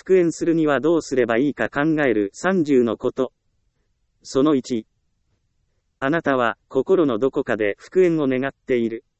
復縁するにはどうすればいいか考える30のこと。その1。あなたは心のどこかで復縁を願っている。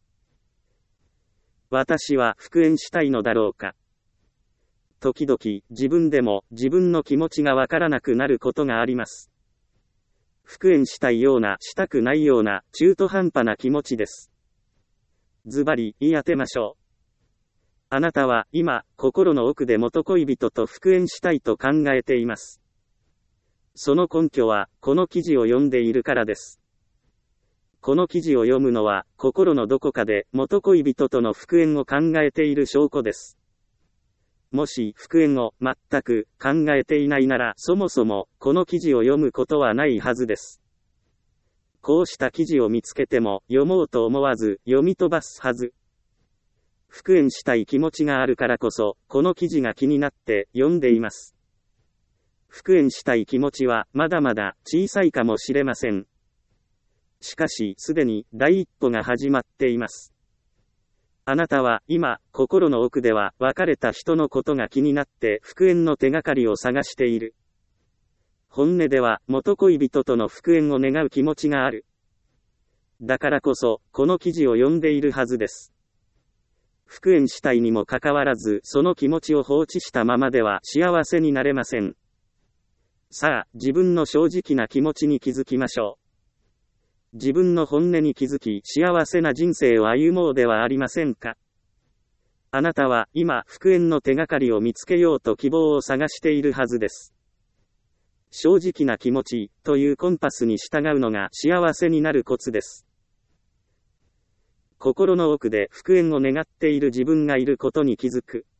私は復縁したいのだろうか。時々自分でも自分の気持ちがわからなくなることがあります。復縁したいようなしたくないような中途半端な気持ちです。ズバリ言い当てましょう。あなたは今心の奥で元恋人と復縁したいと考えています。その根拠はこの記事を読んでいるからです。この記事を読むのは心のどこかで元恋人との復縁を考えている証拠です。もし復縁を全く考えていないならそもそもこの記事を読むことはないはずです。こうした記事を見つけても読もうと思わず読み飛ばすはず。復縁したい気持ちがあるからこそこの記事が気になって読んでいます。復縁したい気持ちはまだまだ小さいかもしれません。しかしすでに第一歩が始まっています。あなたは今心の奥では別れた人のことが気になって復縁の手がかりを探している。本音では元恋人との復縁を願う気持ちがある。だからこそこの記事を読んでいるはずです。復縁したいにもかかわらずその気持ちを放置したままでは幸せになれません。さあ自分の正直な気持ちに気づきましょう。自分の本音に気づき幸せな人生を歩もうではありませんか。あなたは今復縁の手がかりを見つけようと希望を探しているはずです。正直な気持ちというコンパスに従うのが幸せになるコツです。心の奥で復縁を願っている自分がいることに気づく。